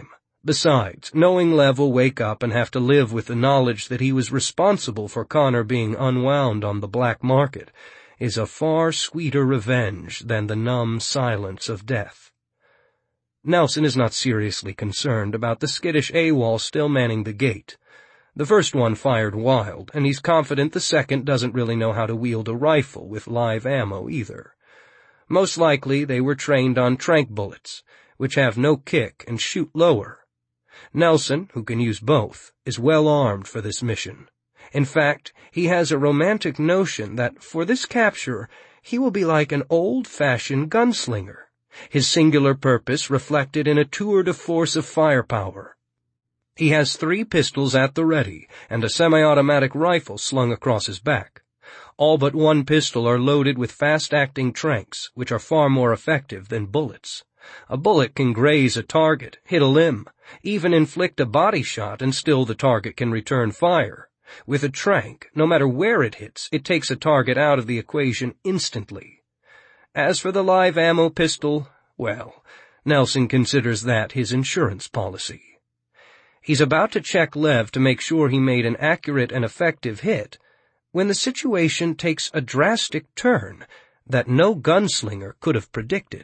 Besides, knowing Lev will wake up and have to live with the knowledge that he was responsible for Connor being unwound on the black market is a far sweeter revenge than the numb silence of death. Nelson is not seriously concerned about the skittish AWOL still manning the gate. The first one fired wild, and he's confident the second doesn't really know how to wield a rifle with live ammo either. Most likely they were trained on tranq bullets, which have no kick and shoot lower. Nelson, who can use both, is well armed for this mission. In fact, he has a romantic notion that for this capture he will be like an old-fashioned gunslinger, his singular purpose reflected in a tour de force of firepower. He has 3 pistols at the ready and a semi-automatic rifle slung across his back. All but 1 pistol are loaded with fast-acting tranks, which are far more effective than bullets. A bullet can graze a target, hit a limb, even inflict a body shot, and still the target can return fire. With a trank, no matter where it hits, it takes a target out of the equation instantly. As for the live ammo pistol, well, Nelson considers that his insurance policy. He's about to check Lev to make sure he made an accurate and effective hit when the situation takes a drastic turn that no gunslinger could have predicted.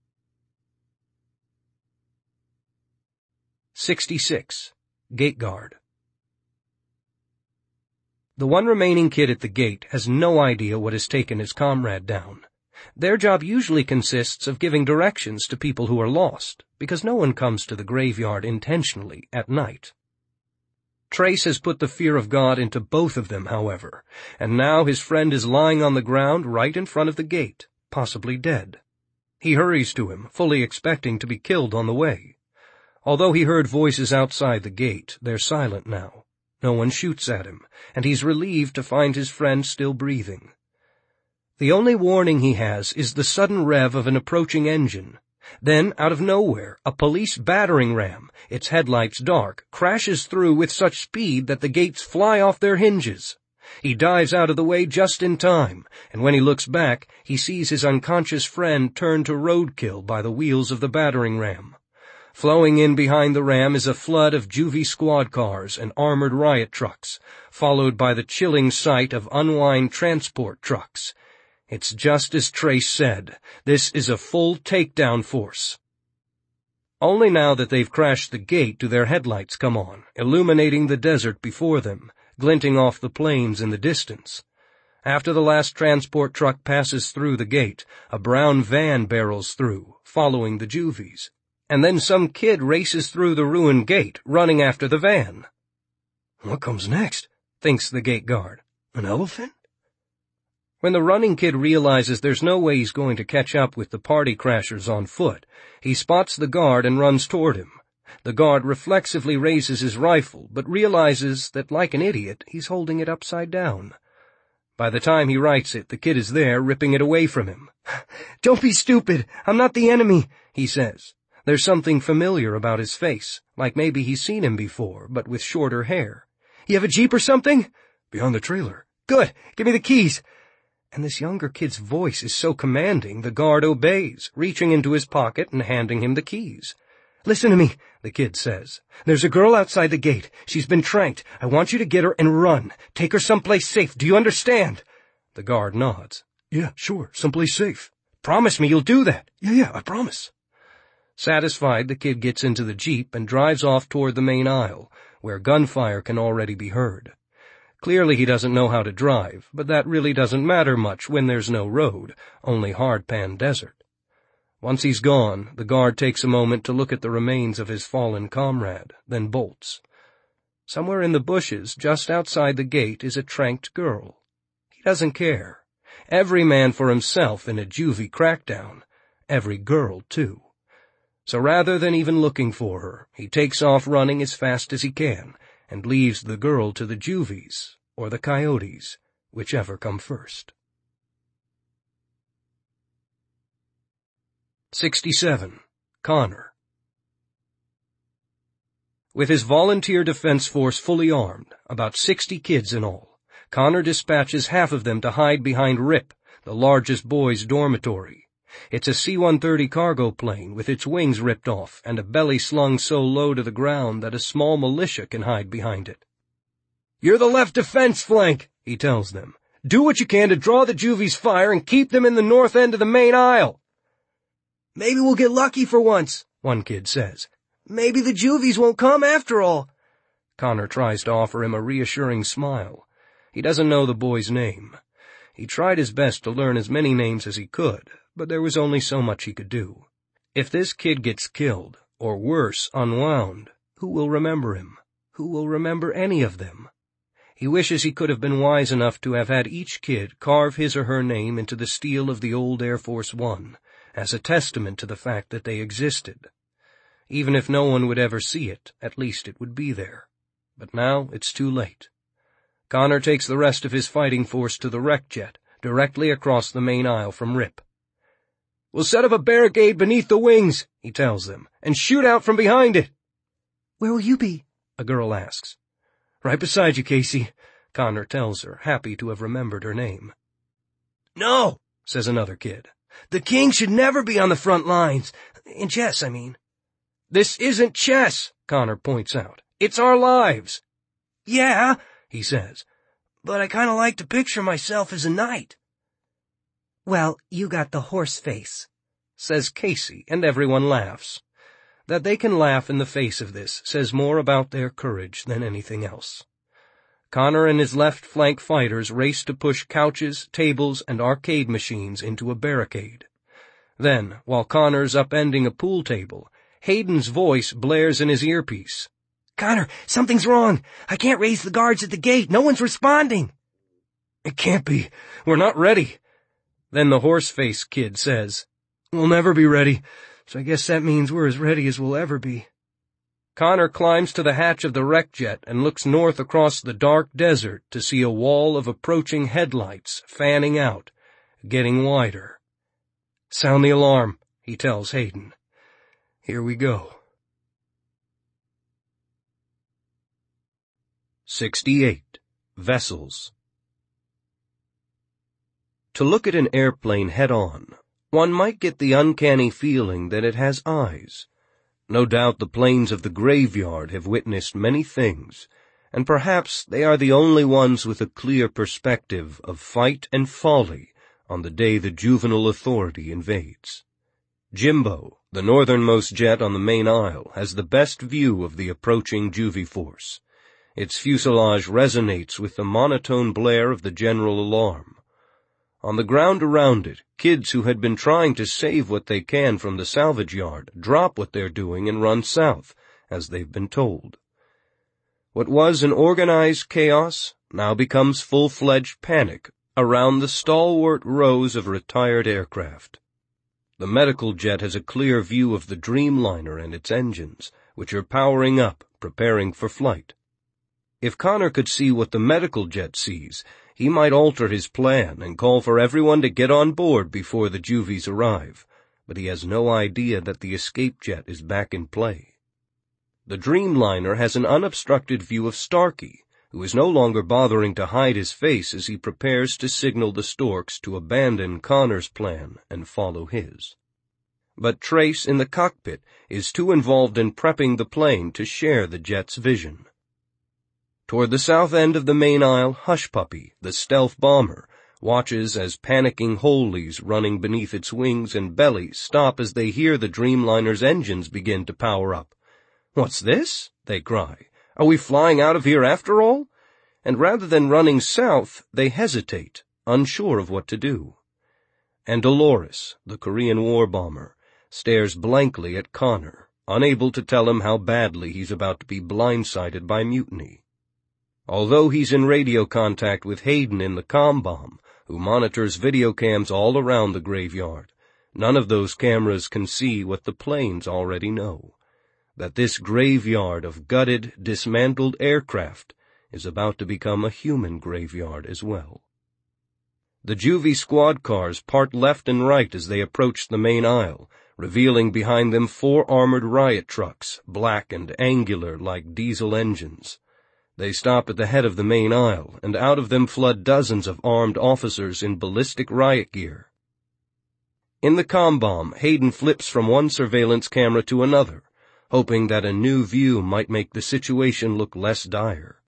66. Gate Guard. The one remaining kid at the gate has no idea what has taken his comrade down. Their job usually consists of giving directions to people who are lost, because no one comes to the graveyard intentionally at night. Trace has put the fear of God into both of them, however, and now his friend is lying on the ground right in front of the gate, possibly dead. He hurries to him, fully expecting to be killed on the way. Although he heard voices outside the gate, they're silent now. No one shoots at him, and he's relieved to find his friend still breathing. The only warning he has is the sudden rev of an approaching engine. Then, out of nowhere, a police battering ram, its headlights dark, crashes through with such speed that the gates fly off their hinges. He dives out of the way just in time, and when he looks back, he sees his unconscious friend turned to roadkill by the wheels of the battering ram. Flowing in behind the ram is a flood of juvie squad cars and armored riot trucks, followed by the chilling sight of unwind transport trucks. It's just as Trace said, this is a full takedown force. Only now that they've crashed the gate do their headlights come on, illuminating the desert before them, glinting off the plains in the distance. After the last transport truck passes through the gate, a brown van barrels through, following the juvies. And then some kid races through the ruined gate, running after the van. What comes next? Thinks the gate guard. An elephant? When the running kid realizes there's no way he's going to catch up with the party crashers on foot, he spots the guard and runs toward him. The guard reflexively raises his rifle, but realizes that, like an idiot, he's holding it upside down. By the time he rights it, the kid is there, ripping it away from him. Don't be stupid! I'm not the enemy, he says. There's something familiar about his face, like maybe he's seen him before, but with shorter hair. You have a Jeep or something? Beyond the trailer. Good, give me the keys. And this younger kid's voice is so commanding, the guard obeys, reaching into his pocket and handing him the keys. Listen to me, the kid says. There's a girl outside the gate. She's been tranked. I want you to get her and run. Take her someplace safe. Do you understand? The guard nods. Yeah, sure, someplace safe. Promise me you'll do that. Yeah, I promise. Satisfied, the kid gets into the Jeep and drives off toward the main aisle, where gunfire can already be heard. Clearly he doesn't know how to drive, but that really doesn't matter much when there's no road, only hardpan desert. Once he's gone, the guard takes a moment to look at the remains of his fallen comrade, then bolts. Somewhere in the bushes, just outside the gate, is a tranked girl. He doesn't care. Every man for himself in a juvie crackdown. Every girl, too. So rather than even looking for her, he takes off running as fast as he can, and leaves the girl to the juvies, or the coyotes, whichever come first. 67. Connor. With his volunteer defense force fully armed, about 60 kids in all, Connor dispatches half of them to hide behind Rip, the largest boys' dormitory. It's a C-130 cargo plane with its wings ripped off and a belly slung so low to the ground that a small militia can hide behind it. "You're the left defense flank," he tells them. "Do what you can to draw the Juvies' fire and keep them in the north end of the main aisle." "Maybe we'll get lucky for once," one kid says. "Maybe the Juvies won't come after all." Connor tries to offer him a reassuring smile. He doesn't know the boy's name. He tried his best to learn as many names as he could, but there was only so much he could do. If this kid gets killed, or worse, unwound, who will remember him? Who will remember any of them? He wishes he could have been wise enough to have had each kid carve his or her name into the steel of the old Air Force One, as a testament to the fact that they existed. Even if no one would ever see it, at least it would be there. But now it's too late. Connor takes the rest of his fighting force to the wreck jet, directly across the main aisle from Rip. "We'll set up a barricade beneath the wings," he tells them, "and shoot out from behind it." "Where will you be?" a girl asks. "Right beside you, Casey," Connor tells her, happy to have remembered her name. "No," says another kid. "The king should never be on the front lines. In chess, I mean." "This isn't chess," Connor points out. "It's our lives." "Yeah," he says, "but I kinda like to picture myself as a knight." "Well, you got the horse face," says Casey, and everyone laughs. That they can laugh in the face of this says more about their courage than anything else. Connor and his left flank fighters race to push couches, tables, and arcade machines into a barricade. Then, while Connor's upending a pool table, Hayden's voice blares in his earpiece. "Connor, something's wrong. I can't raise the guards at the gate. No one's responding." "It can't be. We're not ready." Then the horse-face kid says, "We'll never be ready, so I guess that means we're as ready as we'll ever be." Connor climbs to the hatch of the wreck jet and looks north across the dark desert to see a wall of approaching headlights fanning out, getting wider. "Sound the alarm," he tells Hayden. "Here we go." 68. Vessels. To look at an airplane head-on, one might get the uncanny feeling that it has eyes. No doubt the planes of the graveyard have witnessed many things, and perhaps they are the only ones with a clear perspective of fight and folly on the day the juvenile authority invades. Jimbo, the northernmost jet on the main aisle, has the best view of the approaching juvie force. Its fuselage resonates with the monotone blare of the general alarm. On the ground around it, kids who had been trying to save what they can from the salvage yard drop what they're doing and run south, as they've been told. What was an organized chaos now becomes full-fledged panic around the stalwart rows of retired aircraft. The medical jet has a clear view of the Dreamliner and its engines, which are powering up, preparing for flight. If Connor could see what the medical jet sees, he might alter his plan and call for everyone to get on board before the Juvies arrive, but he has no idea that the escape jet is back in play. The Dreamliner has an unobstructed view of Starkey, who is no longer bothering to hide his face as he prepares to signal the Storks to abandon Connor's plan and follow his. But Trace in the cockpit is too involved in prepping the plane to share the jet's vision. Toward the south end of the main aisle, Hushpuppi, the stealth bomber, watches as panicking Holies running beneath its wings and belly stop as they hear the Dreamliner's engines begin to power up. "What's this?" they cry. "Are we flying out of here after all?" And rather than running south, they hesitate, unsure of what to do. And Dolores, the Korean war bomber, stares blankly at Connor, unable to tell him how badly he's about to be blindsided by mutiny. Although he's in radio contact with Hayden in the comm-bomb, who monitors video cams all around the graveyard, none of those cameras can see what the planes already know, that this graveyard of gutted, dismantled aircraft is about to become a human graveyard as well. The Juvie squad cars part left and right as they approach the main aisle, revealing behind them 4 armored riot trucks, black and angular like diesel engines. They stop at the head of the main aisle, and out of them flood dozens of armed officers in ballistic riot gear. In the comm-bomb, Hayden flips from one surveillance camera to another, hoping that a new view might make the situation look less dire.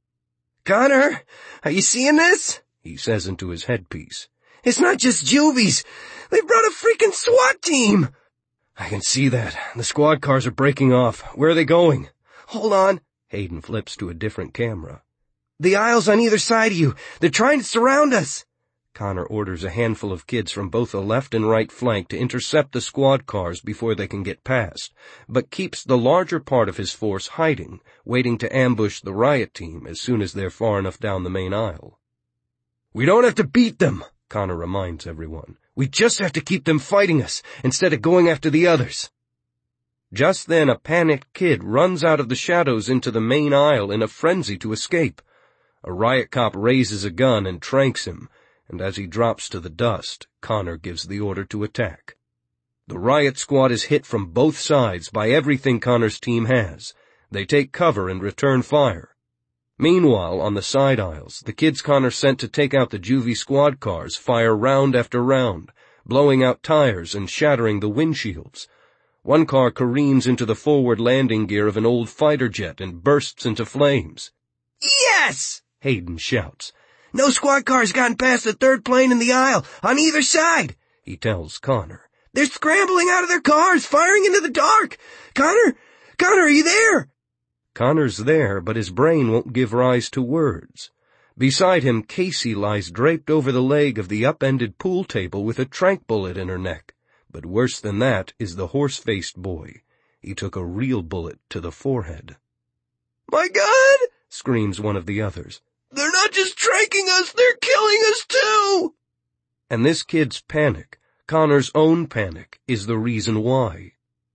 "Connor, are you seeing this?" he says into his headpiece. "It's not just juvies. They brought a freaking SWAT team!" "I can see that. The squad cars are breaking off. Where are they going?" "Hold on." Hayden flips to a different camera. "The aisle's on either side of you. They're trying to surround us." Connor orders a handful of kids from both the left and right flank to intercept the squad cars before they can get past, but keeps the larger part of his force hiding, waiting to ambush the riot team as soon as they're far enough down the main aisle. "We don't have to beat them," Connor reminds everyone. "We just have to keep them fighting us, instead of going after the others." Just then a panicked kid runs out of the shadows into the main aisle in a frenzy to escape. A riot cop raises a gun and tranks him, and as he drops to the dust, Connor gives the order to attack. The riot squad is hit from both sides by everything Connor's team has. They take cover and return fire. Meanwhile, on the side aisles, the kids Connor sent to take out the juvie squad cars fire round after round, blowing out tires and shattering the windshields. One car careens into the forward landing gear of an old fighter jet and bursts into flames. "Yes!" Hayden shouts. "No squad cars gotten past the third plane in the aisle, on either side," he tells Connor. "They're scrambling out of their cars, firing into the dark. Connor, are you there?" Connor's there, but his brain won't give rise to words. Beside him, Casey lies draped over the leg of the upended pool table with a tranq bullet in her neck. But worse than that is the horse-faced boy. He took a real bullet to the forehead. "My God!" screams one of the others. "They're not just tranking us, they're killing us too!" And this kid's panic, Connor's own panic, is the reason why.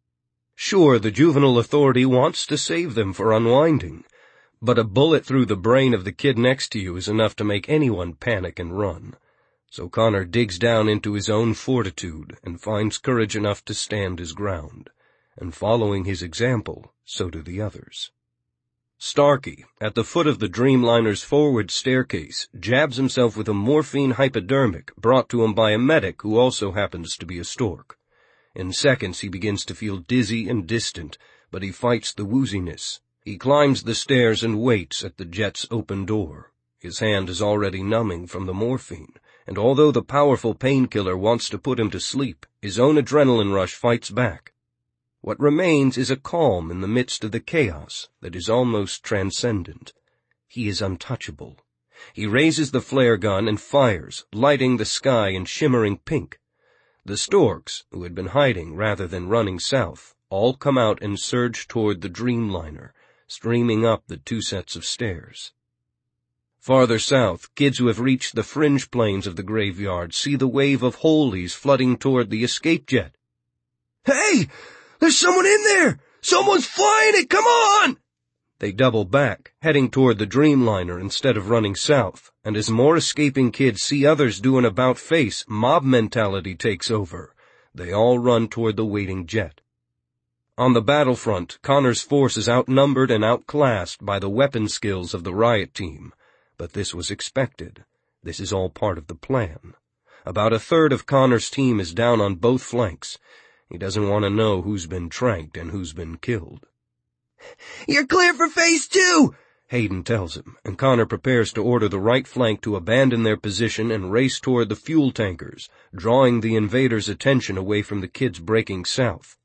Sure, the juvenile authority wants to save them for unwinding, but a bullet through the brain of the kid next to you is enough to make anyone panic and run. So Connor digs down into his own fortitude and finds courage enough to stand his ground. And following his example, so do the others. Starkey, at the foot of the Dreamliner's forward staircase, jabs himself with a morphine hypodermic brought to him by a medic who also happens to be a stork. In seconds he begins to feel dizzy and distant, but he fights the wooziness. He climbs the stairs and waits at the jet's open door. His hand is already numbing from the morphine, and although the powerful painkiller wants to put him to sleep, his own adrenaline rush fights back. What remains is a calm in the midst of the chaos that is almost transcendent. He is untouchable. He raises the flare gun and fires, lighting the sky in shimmering pink. The storks, who had been hiding rather than running south, all come out and surge toward the Dreamliner, streaming up the 2 sets of stairs. Farther south, kids who have reached the fringe plains of the graveyard see the wave of holies flooding toward the escape jet. "Hey! There's someone in there! Someone's flying it! Come on!" They double back, heading toward the Dreamliner instead of running south, and as more escaping kids see others do an about-face, mob mentality takes over. They all run toward the waiting jet. On the battlefront, Connor's force is outnumbered and outclassed by the weapon skills of the riot team. But this was expected. This is all part of the plan. About a third of Connor's team is down on both flanks. He doesn't want to know who's been tranked and who's been killed. "You're clear for phase 2, Hayden tells him, and Connor prepares to order the right flank to abandon their position and race toward the fuel tankers, drawing the invaders' attention away from the kids breaking south.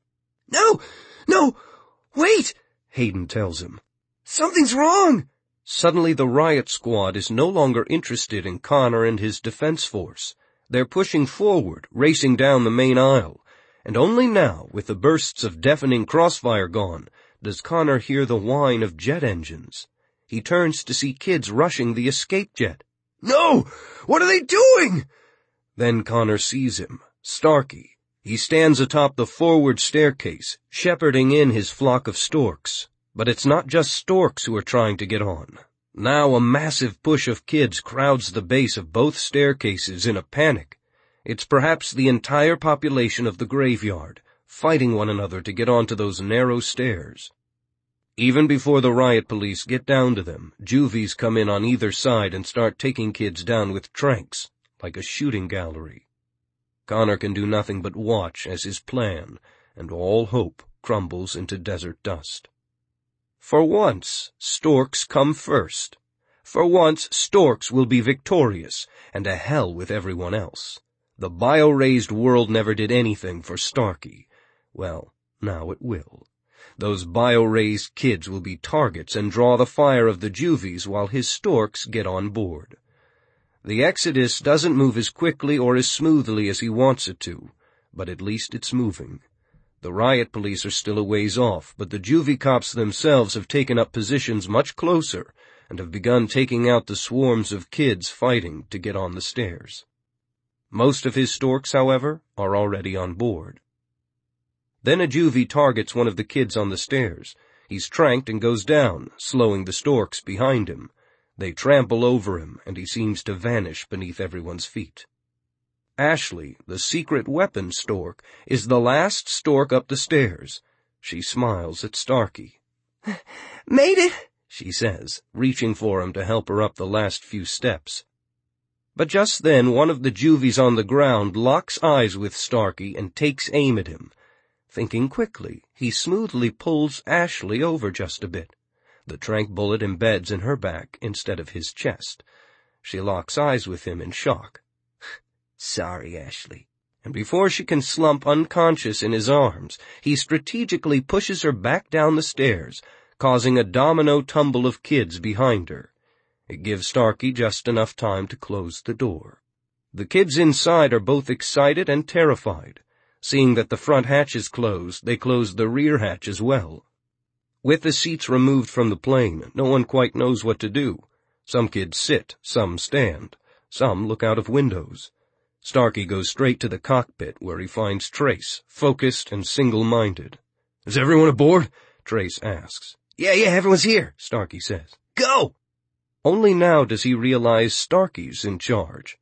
No, wait, Hayden tells him. Something's wrong. Suddenly the riot squad is no longer interested in Connor and his defense force. They're pushing forward, racing down the main aisle, and only now, with the bursts of deafening crossfire gone, does Connor hear the whine of jet engines. He turns to see kids rushing the escape jet. No! What are they doing? Then Connor sees him, Starkey. He stands atop the forward staircase, shepherding in his flock of storks. But it's not just storks who are trying to get on. Now a massive push of kids crowds the base of both staircases in a panic. It's perhaps the entire population of the graveyard, fighting one another to get onto those narrow stairs. Even before the riot police get down to them, juvies come in on either side and start taking kids down with tranks, like a shooting gallery. Connor can do nothing but watch as his plan, and all hope, crumbles into desert dust. For once, storks come first. For once, storks will be victorious, and to hell with everyone else. The bio-raised world never did anything for Starkey. Well, now it will. Those bio-raised kids will be targets and draw the fire of the juvies while his storks get on board. The exodus doesn't move as quickly or as smoothly as he wants it to, but at least it's moving. The riot police are still a ways off, but the juvie cops themselves have taken up positions much closer and have begun taking out the swarms of kids fighting to get on the stairs. Most of his storks, however, are already on board. Then a juvie targets one of the kids on the stairs. He's tranked and goes down, slowing the storks behind him. They trample over him, and he seems to vanish beneath everyone's feet. Ashley, the secret weapon stork, is the last stork up the stairs. She smiles at Starkey. Made it, she says, reaching for him to help her up the last few steps. But just then one of the juvies on the ground locks eyes with Starkey and takes aim at him. Thinking quickly, he smoothly pulls Ashley over just a bit. The trank bullet embeds in her back instead of his chest. She locks eyes with him in shock. Sorry, Ashley. And before she can slump unconscious in his arms, he strategically pushes her back down the stairs, causing a domino tumble of kids behind her. It gives Starkey just enough time to close the door. The kids inside are both excited and terrified. Seeing that the front hatch is closed, they close the rear hatch as well. With the seats removed from the plane, no one quite knows what to do. Some kids sit, some stand, some look out of windows. Starkey goes straight to the cockpit, where he finds Trace, focused and single-minded. "Is everyone aboard?" Trace asks. Yeah, everyone's here, Starkey says. Go! Only now does he realize Starkey's in charge.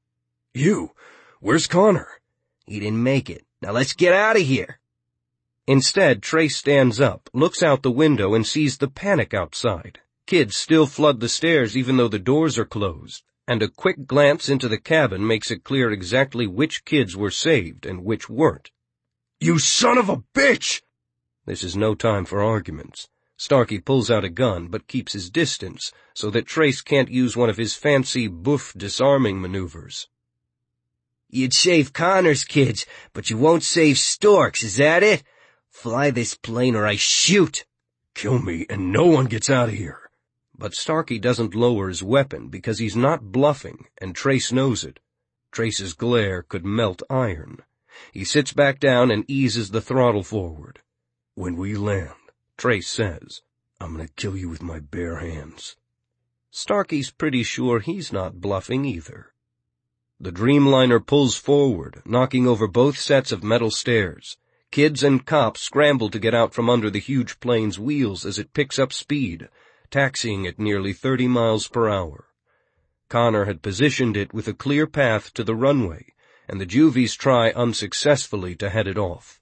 Where's Connor? He didn't make it. Now let's get out of here. Instead, Trace stands up, looks out the window, and sees the panic outside. Kids still flood the stairs even though the doors are closed, and a quick glance into the cabin makes it clear exactly which kids were saved and which weren't. "You son of a bitch!" This is no time for arguments. Starkey pulls out a gun, but keeps his distance, so that Trace can't use one of his fancy boof disarming maneuvers. You'd save Connor's kids, but you won't save storks, is that it? Fly this plane or I shoot. "Kill me and no one gets out of here." But Starkey doesn't lower his weapon because he's not bluffing, and Trace knows it. Trace's glare could melt iron. He sits back down and eases the throttle forward. "When we land," Trace says, "I'm gonna kill you with my bare hands." Starkey's pretty sure he's not bluffing either. The Dreamliner pulls forward, knocking over both sets of metal stairs. Kids and cops scramble to get out from under the huge plane's wheels as it picks up speed, taxiing at nearly 30 miles per hour. Connor had positioned it with a clear path to the runway, and the juvies try unsuccessfully to head it off.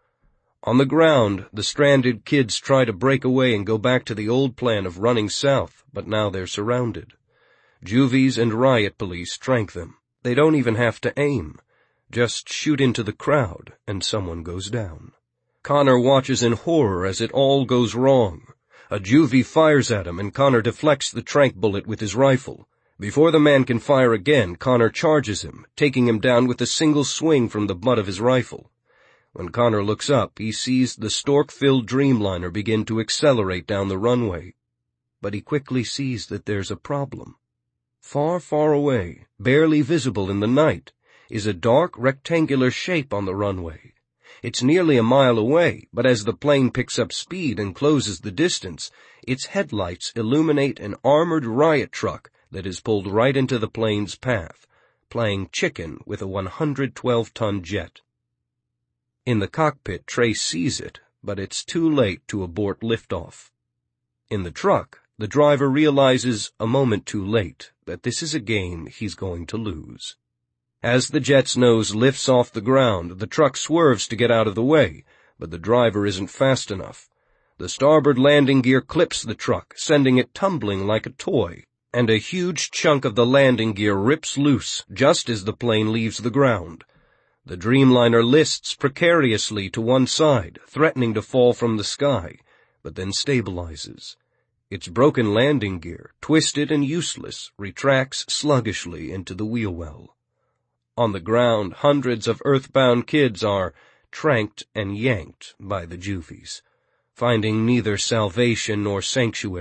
On the ground, the stranded kids try to break away and go back to the old plan of running south, but now they're surrounded. Juvies and riot police trank them. They don't even have to aim. Just shoot into the crowd, and someone goes down. Connor watches in horror as it all goes wrong. A juvie fires at him, and Connor deflects the trank bullet with his rifle. Before the man can fire again, Connor charges him, taking him down with a single swing from the butt of his rifle. When Connor looks up, he sees the stork-filled Dreamliner begin to accelerate down the runway. But he quickly sees that there's a problem. Far, far away, barely visible in the night, is a dark rectangular shape on the runway. It's nearly a mile away, but as the plane picks up speed and closes the distance, its headlights illuminate an armored riot truck that is pulled right into the plane's path, playing chicken with a 112-ton jet. In the cockpit, Trace sees it, but it's too late to abort liftoff. In the truck, the driver realizes, a moment too late, that this is a game he's going to lose. As the jet's nose lifts off the ground, the truck swerves to get out of the way, but the driver isn't fast enough. The starboard landing gear clips the truck, sending it tumbling like a toy, and a huge chunk of the landing gear rips loose just as the plane leaves the ground. The Dreamliner lists precariously to one side, threatening to fall from the sky, but then stabilizes. Its broken landing gear, twisted and useless, retracts sluggishly into the wheel well. On the ground, hundreds of earthbound kids are tranked and yanked by the Juvies, finding neither salvation nor sanctuary